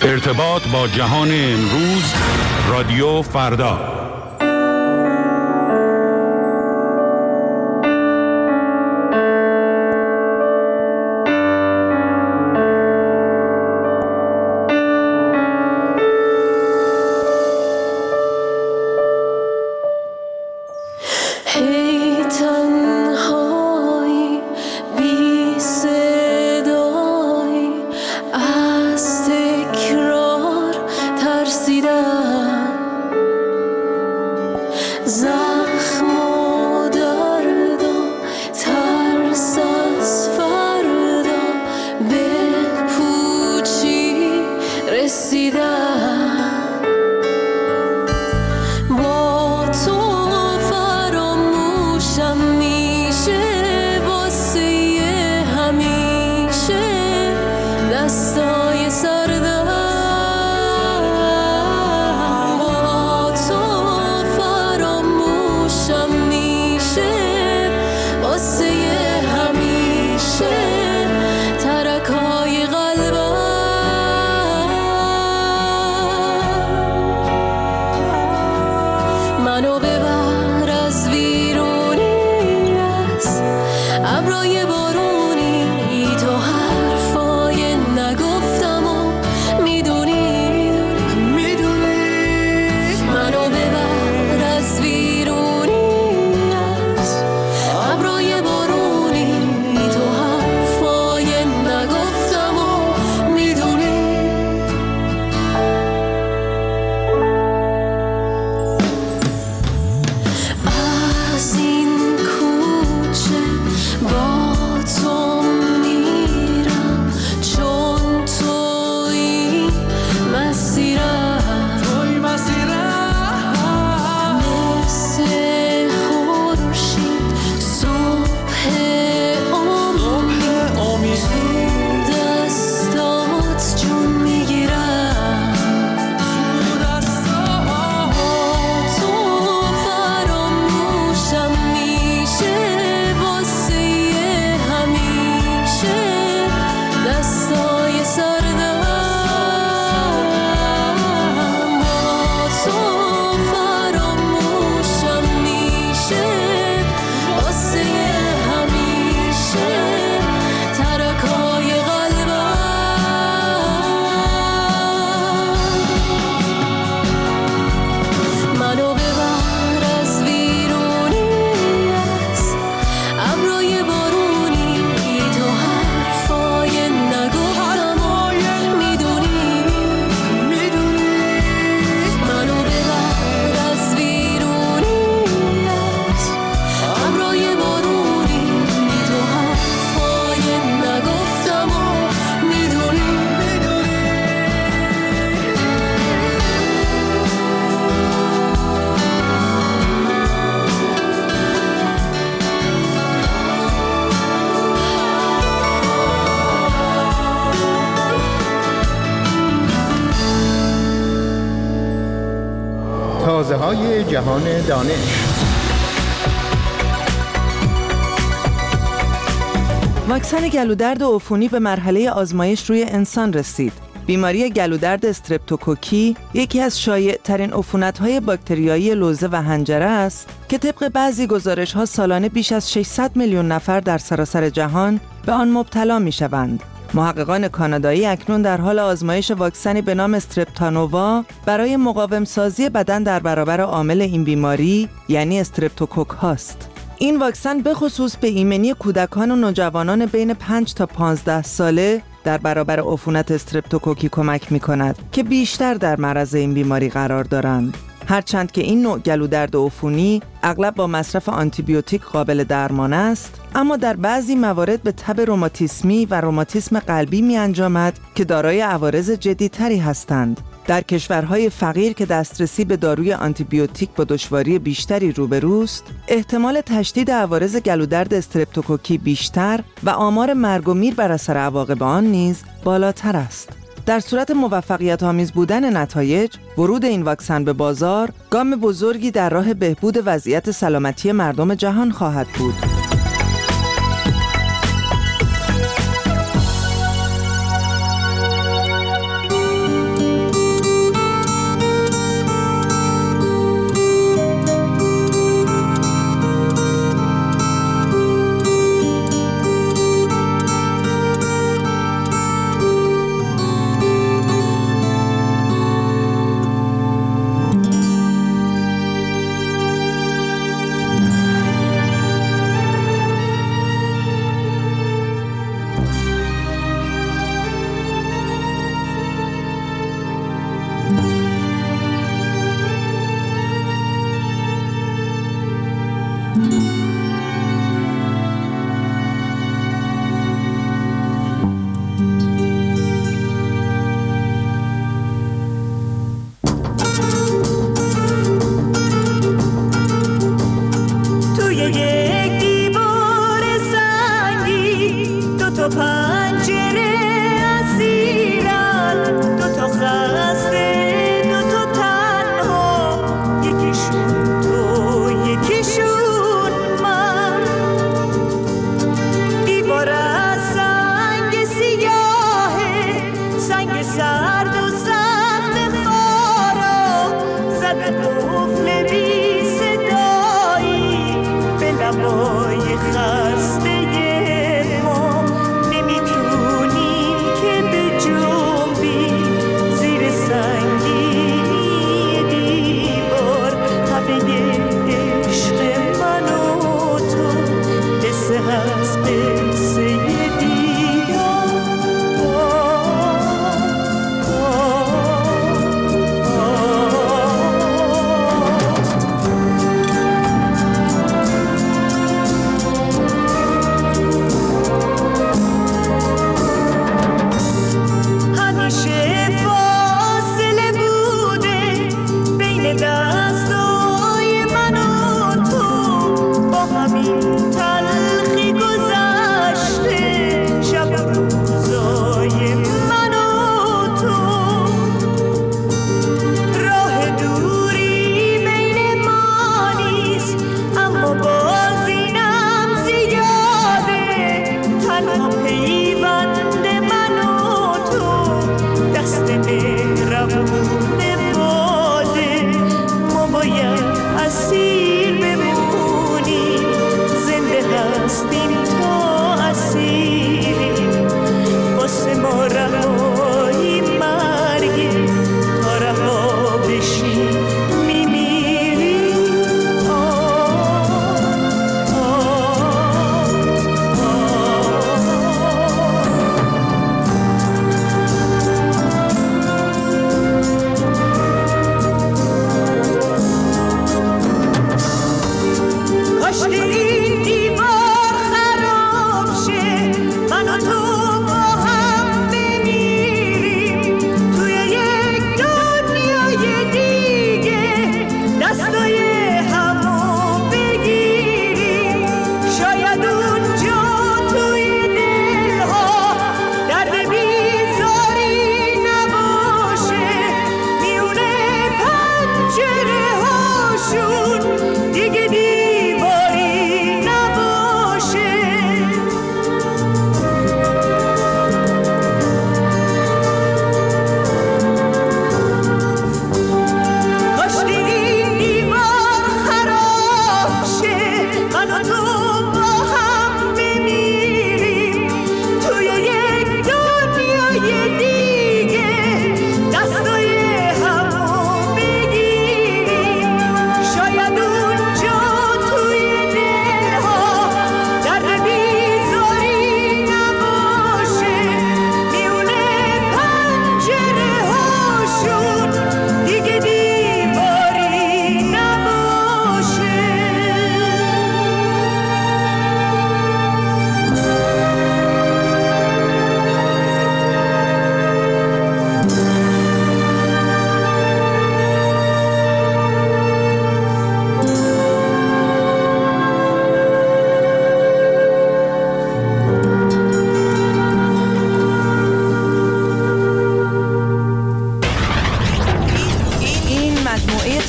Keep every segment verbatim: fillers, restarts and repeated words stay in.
ارتباط با جهان امروز، رادیو فردا. تازه‌های جهان دانش. واکسن گلودرد عفونی به مرحله آزمایش روی انسان رسید. بیماری گلودرد استرپتوکوکی یکی از شایع‌ترین عفونت‌های باکتریایی لوزه و حنجره است که طبق بعضی گزارش‌ها سالانه بیش از ششصد میلیون نفر در سراسر جهان به آن مبتلا می‌شوند. محققان کانادایی اکنون در حال آزمایش واکسنی به نام استرپتانووا برای مقاوم سازی بدن در برابر عامل این بیماری یعنی استرپتوکوک هاست. این واکسن به خصوص به ایمنی کودکان و نوجوانان بین پنج تا پانزده ساله در برابر عفونت استرپتوکوکی کمک می‌کند که بیشتر در معرض این بیماری قرار دارند. هرچند که این نوع گلودرد عفونی اغلب با مصرف آنتیبیوتیک قابل درمان است، اما در بعضی موارد به تب روماتیسمی و روماتیسم قلبی می انجامد که دارای عوارض جدی‌تری هستند. در کشورهای فقیر که دسترسی به داروی آنتیبیوتیک با دشواری بیشتری روبروست، احتمال تشدید عوارض گلودرد استرپتوکوکی بیشتر و آمار مرگ و میر بر اثر عواقب آن نیز بالاتر است. در صورت موفقیت آمیز بودن نتایج، ورود این واکسن به بازار گام بزرگی در راه بهبود وضعیت سلامتی مردم جهان خواهد بود.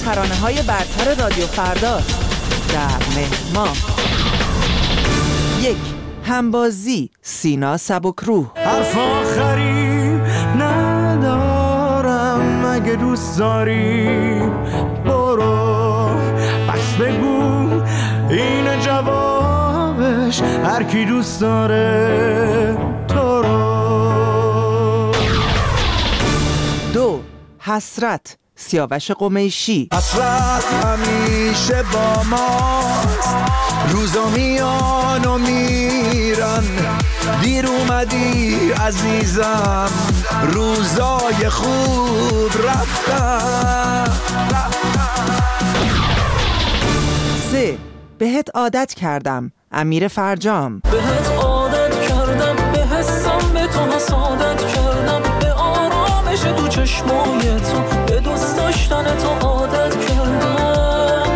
ترانه های برتر رادیو فرداست. در مهما یک، همبازی، سینا سبکروح. حرف آخری ندارم، اگه دوست داری برو، بس بگو این جوابش، هر کی دوست داره تو رو. دو، حسرت، سیاوش قمیشی. حسرت همیشه با ماست، روزا میان و میرن، دیر اومدی عزیزم، روزای خوب رفتن. سه، بهت عادت کردم، امیر فرجام. بهت عادت کردم، به حسم به تو حسادت کردم، به آرامش تو چشمای تو، به دوست داشتن تو عادت کردم.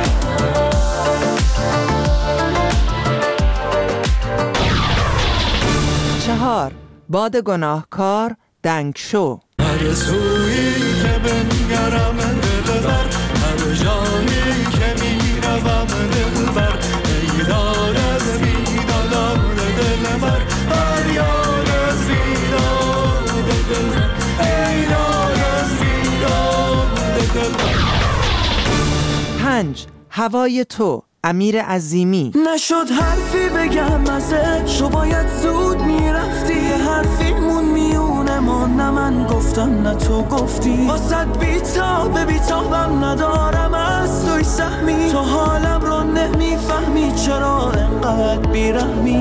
چهار، باد گناهکار، دنگ شو. هر سویی که بنگرم دلبر، هر جایی که میروم دلبر، ای دار از بیدادار دلبر، هر یار از بیداد دلبر، ای دار از بیداد دلبر. پنج، هوای تو، امیر عظیمی. نشد حرفی بگم ازش، تو باید زود میرفتی، حرفی مون میونه ما، نه من گفتم نه تو گفتی، واسد بیتاب بیتابم ندارم از توی سهمی، تو حالم رو نمیفهمی چرا انقدر بیرحمی.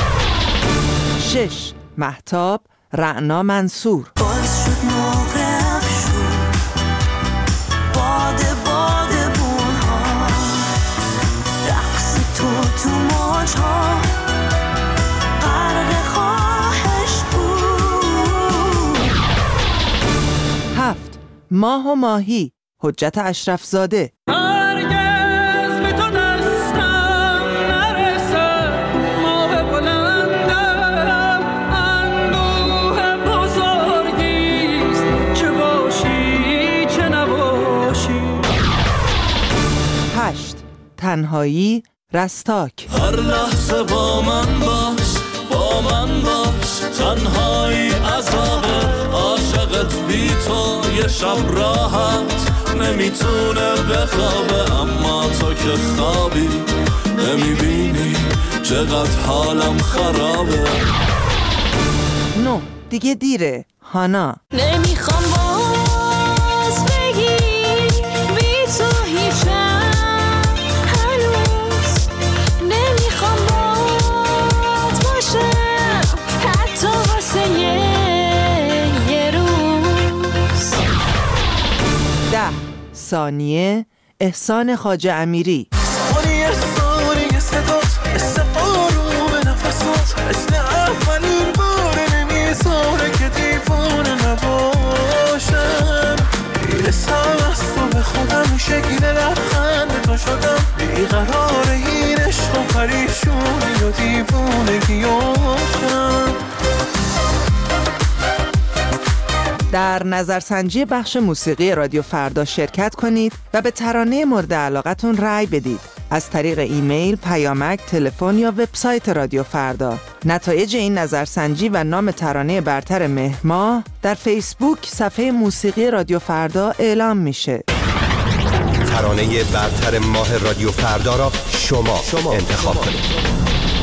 شش، مهتاب، رعنا منصور. باز شد موقع شد باده باده بونها، رقص تو تو موجها، غرق خواهش بود. هفت، ماه و ماهی، حجت اشرف زاده. هرگز به تو دستم نرسه، ماه بلندم اندوه بزرگیست، چه باشی چه نباشی. هشت، تنهایی، رستاک. هر لحظه با من باش، با من باش، تنهایی عذابه، عاشقت بی تو یه شب راحت نمیتونه بخوابه، اما تو که خوابی نمیبینی چقدر حالم خرابه. نه، دیگه دیره، هانا. نمیخوام باز بگی بی تو هیچم، هنوز نمیخوام باز باشم، حتی واسه یه یه روز. ده، ثانیه، احسان خواجه امیری. ثانیه ثانیه صدات، مثل آروم نفسات، مثل اولین بار نمیذاره که دیوانه نباشم، میرسم از تو به خودم، شکل لبخند تو شدم، بیقرار این عشق و پریشونی و دیوانگیاشم. در نظرسنجی بخش موسیقی رادیو فردا شرکت کنید و به ترانه مورد علاقتون رأی بدید از طریق ایمیل، پیامک، تلفن یا وبسایت رادیو فردا. نتایج این نظرسنجی و نام ترانه برتر مهما در فیسبوک صفحه موسیقی رادیو فردا اعلام میشه. ترانه برتر ماه رادیو فردا را شما, شما انتخاب کنید.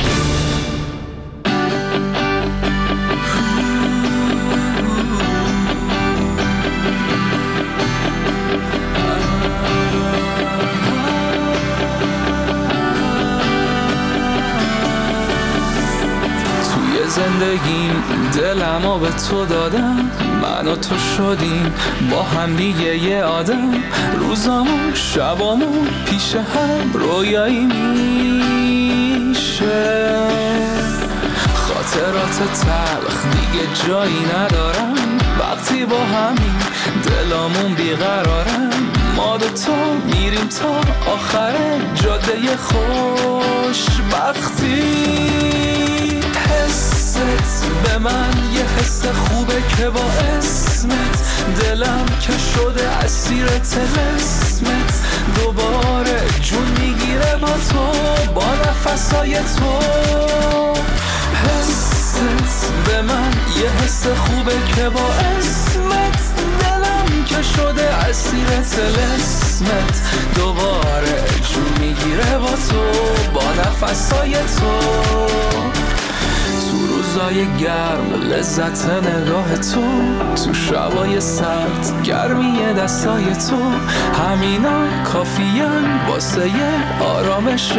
زندگیم دلمو به تو دادم، من و تو شدیم با هم دیگه یه آدم، روزامو شبامو پیش هم رویایی میشه، خاطرات تلخ دیگه جایی ندارم، وقتی با همین دلامون بیقرارم، ما دوتا میریم تا آخر جاده خوشبختی. حست به من یه حس خوبه که با اسمت دلم که شده اسیر طلسمت، دوباره جون میگیره با تو، با نفسای تو. حست به من یه حس خوبه که با اسمت دلم که شده اسیر طلسمت، دوباره جون میگیره با تو، با نفسای تو. تو روزای گرم لذت نگاه تو، تو شبای سرد گرمی دستای تو، همینا کافیان واسه یه آرامش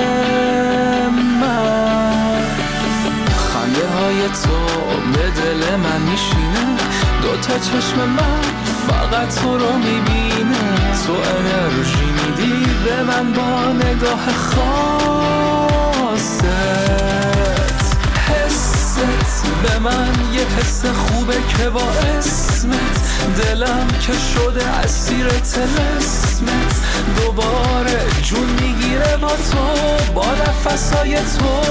من. خنده های تو به دل من میشینه، دوتا چشم من فقط تو رو میبینه. تو انرژی میدی به من با نگاه خاصت، حست به من یه حس خوبه که با اسمت دلم که شده اسیر طلسمت، دوباره جون میگیره با تو، با نفسای تو.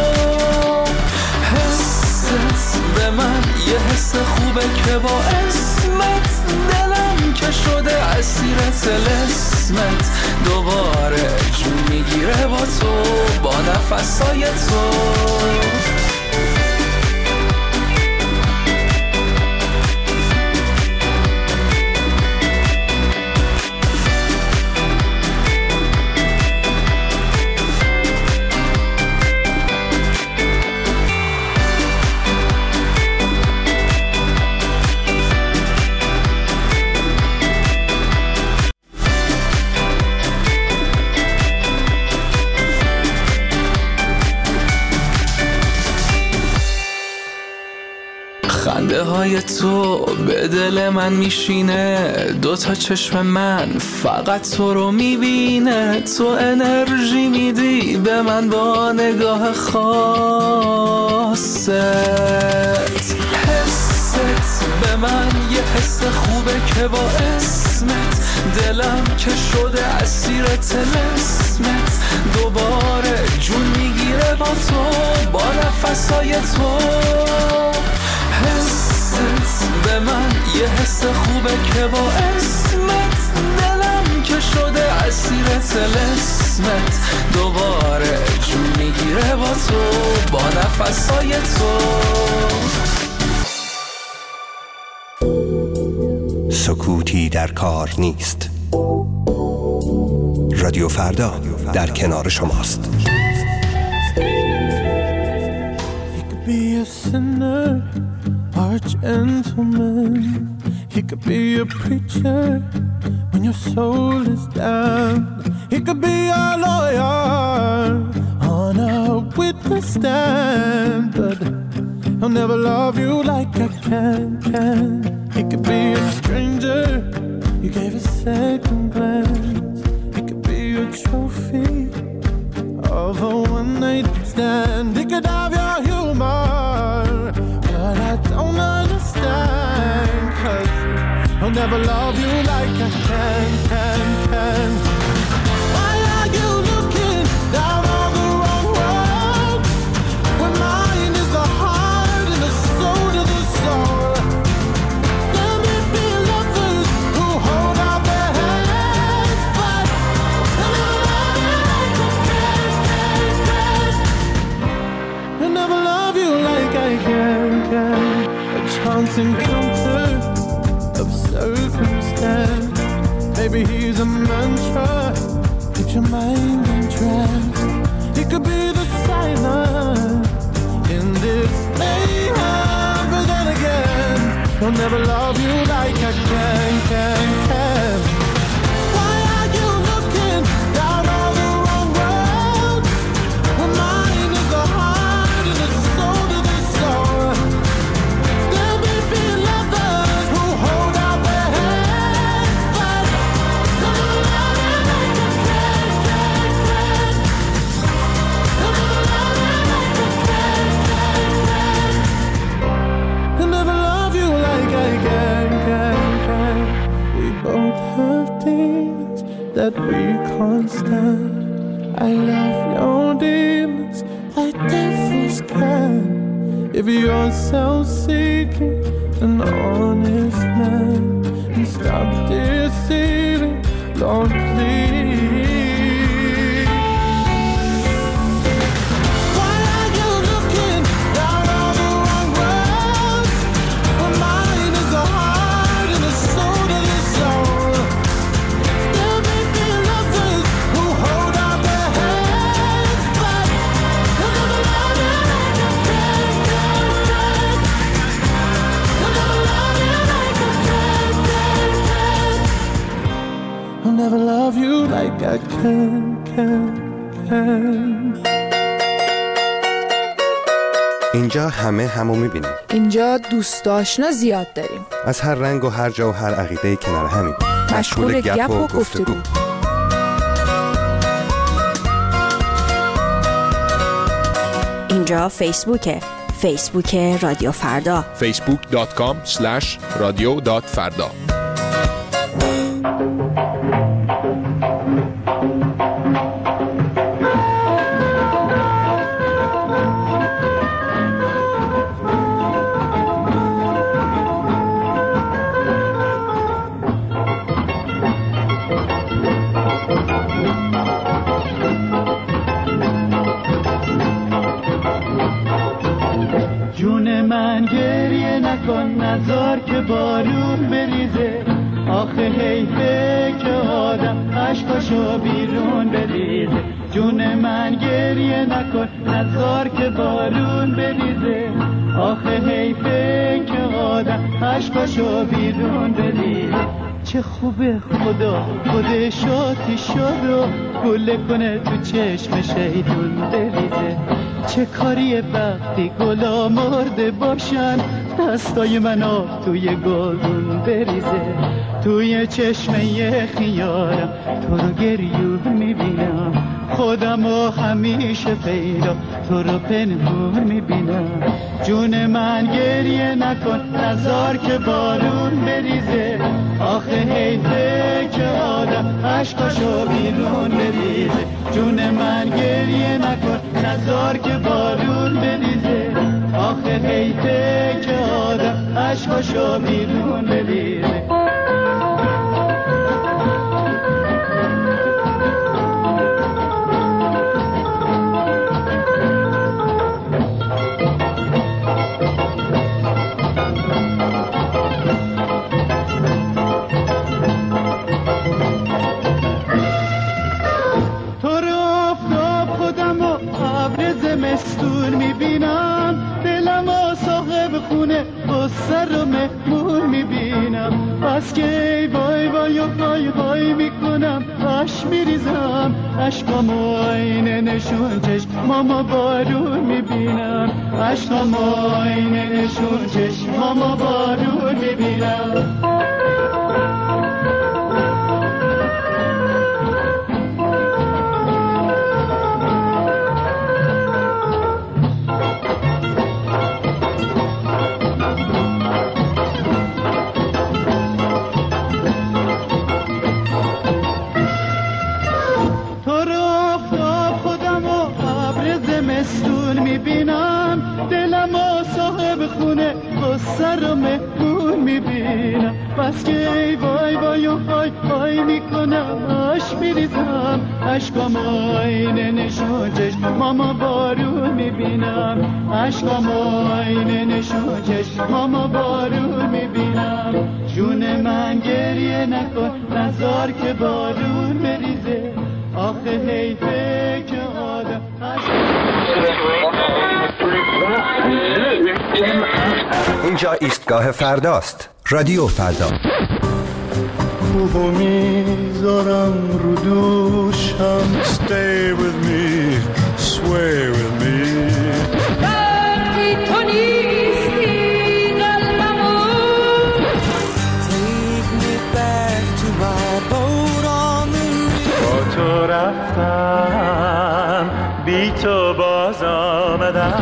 حست به من یه حس خوبه که با اسمت دلم که شده اسیر طلسمت، دوباره جون میگیره با تو، با نفسای تو. خنده های تو به دل من میشینه، دوتا چشم من فقط تو رو میبینه. تو انرژی میدی به من با نگاه خاصت، حست به من یه حس خوبه که با اسمت دلم که شده اسیر طلسمت، دوباره جون میگیره با تو، با نفسای تو. حست به من یه حس خوبه که با اسمت دلم که شده اسیر طلسمت، دوباره جون میگیره با تو، با نفسای تو. سکوتی در کار نیست. رادیو فردا در کنار شماست. Or a gentleman, he could be a preacher when your soul is down. He could be a lawyer on a witness stand, but he'll never love you like I can, can. He could be a stranger, you gave a second glance. He could be a trophy of a one-night stand. He could have your humor, but I don't understand, 'cause I'll never love you like I can, can, can. Why are you looking down on the wrong road, when mine is the heart and the soul to the soul? Let me be lovers who hold out their hands, but I'll never love you like I can, can, can. I'll never love you like I can, can. A chance encounter of circumstance. Maybe he's a mantra, keep your mind entranced. He could be the silence in this mayhem, but then again, he'll never love you like I can, can, can. Why are you looking down on the wrong road, when mine is the heart and the soul to the soul? There may be lovers who hold out their hands, but they'll never love you like I can, can, can. They'll never love you like I can, can, can. They'll never love you like I can, can, can. We both have demons that we can't stand. I love your demons like devils can. If you're self-seeking, an honest man, and stop deceiving, Lord, please. I can, can, can. اینجا همه همو میبینیم. اینجا دوست آشنا زیاد داریم. از هر رنگ و هر جا و هر عقیده کنار همیم. مشغول گپ و گفتگو. اینجا فیسبوکه. فیسبوک رادیو فردا. فیسبوک دات کام اسلش رادیو دات فردا. جون من گریه نکن نذار که بارون بریزه آخه حیفه که آدم عشقاشو بیرون بریزه جون من گریه نکن نذار که بارون بریزه آخه حیفه که آدم عشقاشو بیرون بریزه چه خوبه خدا خودش آتی شد و گله کنه تو چشم شیطون بریزه چه کاریه وقتی گلا مرده باشن دستای من آب توی گلدون بریزه توی چشمه خیارم تو رو گریون میبینم خودم و همیشه پیدا تو رو پنهون میبینم جون من گریه نکن نذار که بارون بریزه آخه حیفه که آدم عشقاشو بیرون بریزه جون من گریه نکن نذار که بارون بریزه آخه حیفه که آدم عشقاشو بیرون بریزه مستور میبینم دلم و صاحب خونه بسر و مهمون میبینم بس که وای وای و وای وای میکنم اش میریزم عشقام و آینه نشون چشمام بارون میبینم عشقام و آینه نشون چشمام بارون میبینم سر و مهمون میبینم بس که وای وای و وای وای میکنم اش میریزم عشقام آینه نشون چشمام بارون میبینم عشقام آینه نشون چشمام بارون میبینم جون من گریه نکن نذار که بارون بریزه آخه حیفه که آدم اینجا ایستگاه فرداست. رادیو فردا. خوبو میذارم رو دوشم Stay with me, sway with me وقتی تو نیستی قلبمو Take me back to my boat on the river با تو رفتم بی تو باز آمدم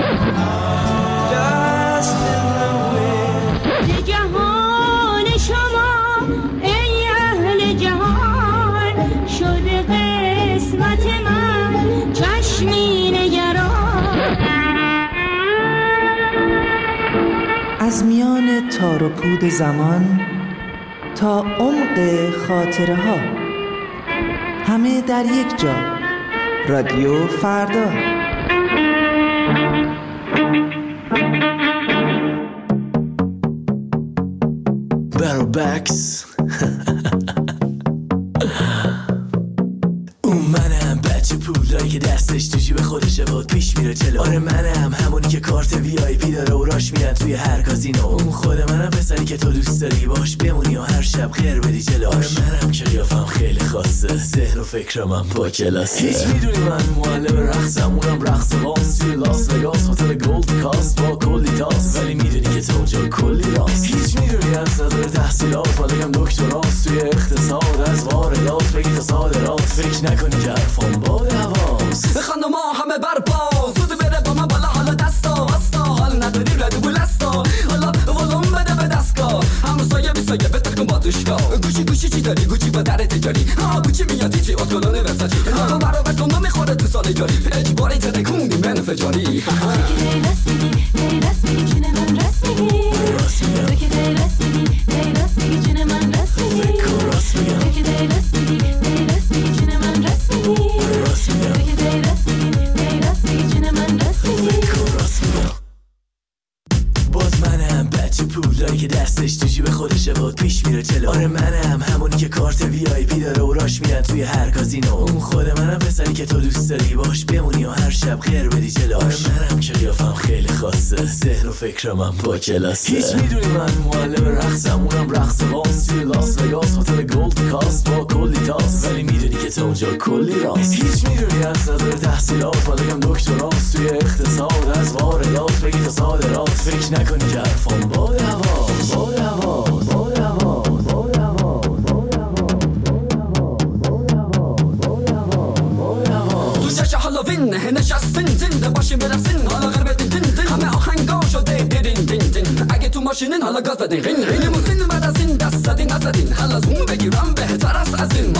از میان تار و پود زمان تا عمق خاطره ها همه در یک جا رادیو فردا بکس اومدم بچه پولای که دستش تو جیب خودشه بود پیش میره جلو. آره منم همونی که کارت وی آی پی داره و راش میرن توی هر کازینو. اون خود منم پسری که تو دوست داری باش بمونی و هر شب خیر بدی جلوش. آره منم که قیافم خیلی خاصه، ذهن و فکرم هم با کلاسه. هیچ میدونی من معلم رقصم، اونم رقص وانس توی لاس وگاس، هتل گولد کاست با کلی تاس. ولی میدونی که تو اونجا کلی راست. هیچ میدونی از نظر تحصیلات ولیگم دکتراست توی اقتصاد، از واردات بگی تا صادرات. فکر نکنی که حرفم باد هواست. خانم ها همه برپا زود بره با من بالا، حالا دستا وستا حال نداری ردو بلستا، حالا ولوم بده به دستگاه همسایه بیسایه بتر کن با دوشگاه. گوشی گوشی چی داری گوچی با در تجاری، ها گوچی میاد چی اتکلونه ورساچی، ها برابر کن نمیخوره تو سال جاری، اجباری ترکوندی من فجاری. دیگه راست میگی دی راست میگی جون من راست میگی، دیگه دی راست میگی دی راست میگی جون من راست میگی، دیگه دی راست میگی دی راست میگی جون من راست میگی، دیگه دی راست میگی دی راست میگی جون من راست میگی. باز منم بچه پولداری که دستش تو جیب خودشه بود پیش میره جلو. آره منم همونی که کارت وی آی پی داره و راش میرن توی هر کازینو. اون خود منم پسری که تو دوست داری باش بمونی و هر شب خیر بدی جلوش. آره منم که قیافم خیلی خاصه، ذهن و فکرم هم با کلاسه. هیچ میدونی من معلم رقصم، اونم رقص وانس توی لاس وگاس، هتل گولد کاست با کلی تاس. ولی میدونی که تو اونجا کلی راست. هیچ میدونی از نظر تحصیلات ولیگم دکتراست توی اقتصاد، از واردات بگی تا صادرات. فکر نکنی که حرفم باد هواست، باد هواست، باد هواست، باد هواست، باد هواست. تو جشن هالووین نشستین زنده باشین برسین، حالا غرب دین دین همه آهنگا شده دیرین دین دین. اگه تو ماشینین حالا گاز بدین، رین رین موسین بعد از این دست زدین نزدین، حالا زوم بگیرم بهتر است از این.